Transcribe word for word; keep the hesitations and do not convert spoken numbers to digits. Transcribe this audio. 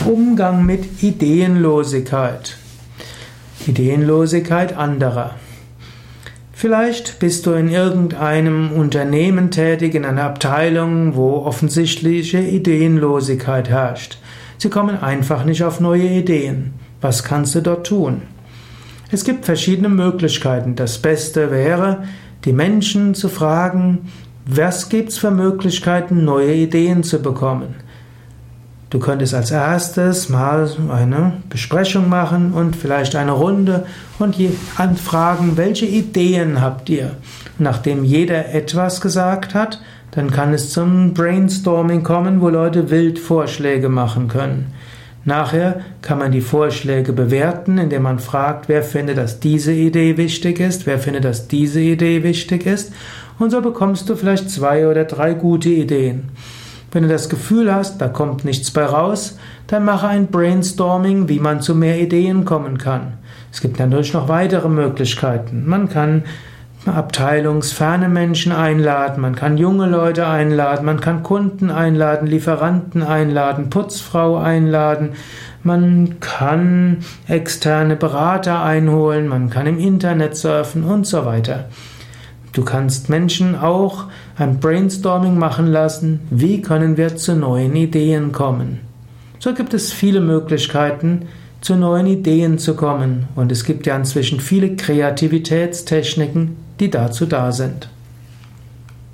Umgang mit Ideenlosigkeit. Ideenlosigkeit anderer. Vielleicht bist du in irgendeinem Unternehmen tätig, in einer Abteilung, wo offensichtliche Ideenlosigkeit herrscht. Sie kommen einfach nicht auf neue Ideen. Was kannst du dort tun? Es gibt verschiedene Möglichkeiten. Das Beste wäre, die Menschen zu fragen, was gibt's für Möglichkeiten, neue Ideen zu bekommen? Du könntest als erstes mal eine Besprechung machen und vielleicht eine Runde und anfragen, welche Ideen habt ihr? Nachdem jeder etwas gesagt hat, dann kann es zum Brainstorming kommen, wo Leute wild Vorschläge machen können. Nachher kann man die Vorschläge bewerten, indem man fragt, wer findet, dass diese Idee wichtig ist, wer findet, dass diese Idee wichtig ist, und so bekommst du vielleicht zwei oder drei gute Ideen. Wenn du das Gefühl hast, da kommt nichts bei raus, dann mache ein Brainstorming, wie man zu mehr Ideen kommen kann. Es gibt natürlich noch weitere Möglichkeiten. Man kann abteilungsferne Menschen einladen, man kann junge Leute einladen, man kann Kunden einladen, Lieferanten einladen, Putzfrau einladen, man kann externe Berater einholen, man kann im Internet surfen und so weiter. Du kannst Menschen auch ein Brainstorming machen lassen, wie können wir zu neuen Ideen kommen. So gibt es viele Möglichkeiten, zu neuen Ideen zu kommen, und es gibt ja inzwischen viele Kreativitätstechniken, die dazu da sind.